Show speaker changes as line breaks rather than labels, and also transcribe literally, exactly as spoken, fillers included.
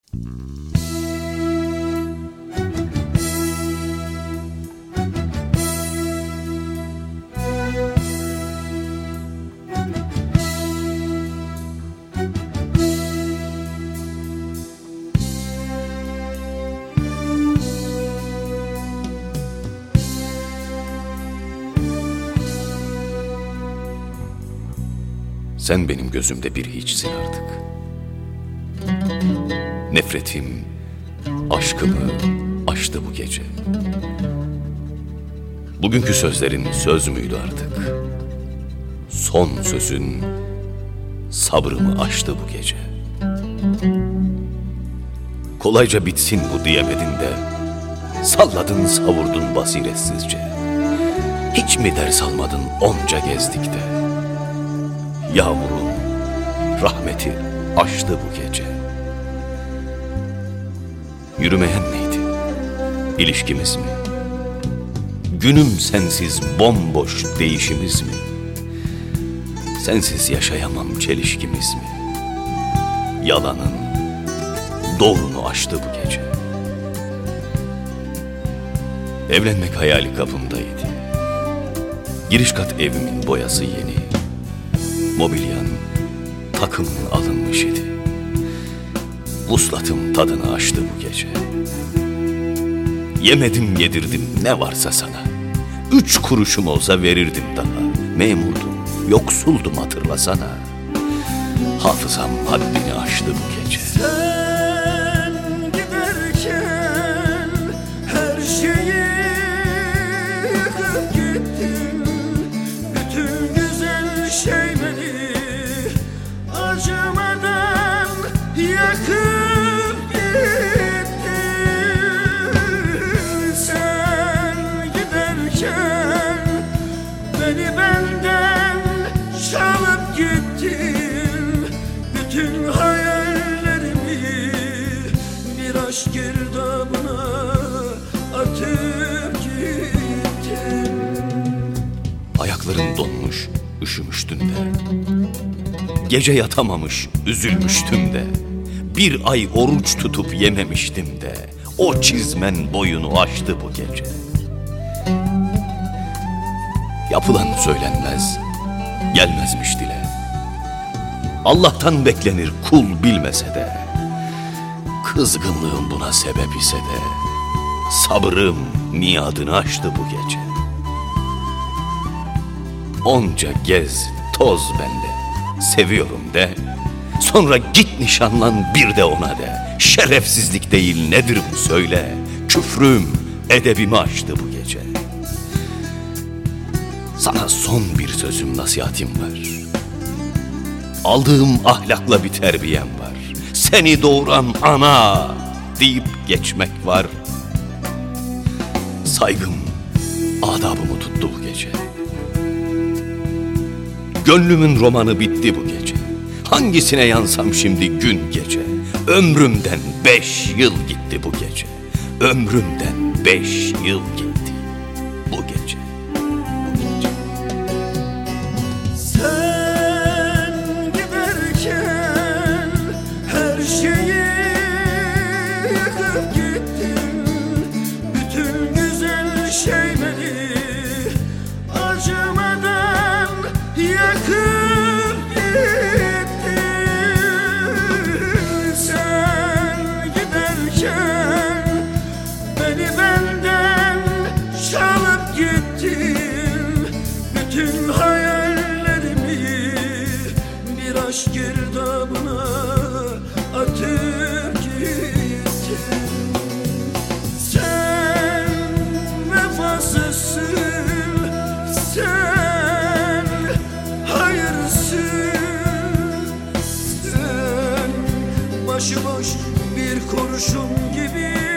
Sen benim gözümde bir hiçsin artık. Nefretim, aşkımı aştı bu gece. Bugünkü sözlerin söz müydü artık? Son sözün sabrımı aştı bu gece. Kolayca bitsin bu diyemedin de salladın savurdun basiretsizce. Hiç mi ders almadın onca gezdik de? Yağmurun rahmeti aştı bu gece. Yürümeyen neydi? İlişkimiz mi? Günüm sensiz bomboş değişimiz mi? Sensiz yaşayamam çelişkimiz mi? Yalanın doğrunu aştı bu gece. Evlenmek hayali kapımdaydı. Giriş kat evimin boyası yeni. Mobilyan takımın alınmış idi. Vuslatım tadını aştı bu gece. Yemedim yedirdim ne varsa sana. Üç kuruşum olsa verirdim daha. Memurdum, yoksuldum hatırlasana. Hafızam haddini aştı bu gece.
Sen giderken her şeyi yıkıp gittin. Bütün güzel şeyleri acımadan yakıp gittin. Sen giderken beni benden çalıp gittin. Bütün hayallerimi bir aşk girdabına atıp gittin.
Ayaklarım donmuş, üşümüştün de. Gece yatamamış, üzülmüştüm de. Bir ay oruç tutup yememiştim de. O çizmen boyunu aştı bu gece. Yapılan söylenmez, gelmezmiş dile. Allah'tan beklenir kul bilmese de. Kızgınlığım buna sebep ise de sabrım miadını aştı bu gece. Onca gez, toz bende, seviyorum de. Sonra git nişanlan bir de ona de. Şerefsizlik değil nedir bu söyle. Küfrüm edebimi aştı bu gece. Sana son bir sözüm nasihatim var. Aldığım ahlakla bir terbiyem var. Seni doğuran ana deyip geçmek var. Saygım adabımı tuttu bu gece. Gönlümün romanı bitti bu gece. Hangisine yansam şimdi gün gece. Ömrümden beş yıl gitti bu gece. Ömrümden beş yıl gitti bu gece. Bu gece.
Sen giderken her şeyi yıkıp gittin. Bütün güzel şeyleri acımadan yakıp gittin. Sen giderken beni benden çalıp gittin. Bütün hayallerimi bir aşk girdabına atıp gittin. Sen vefasızsın, sen hayırsın, sen başıboş bir kurşun gibi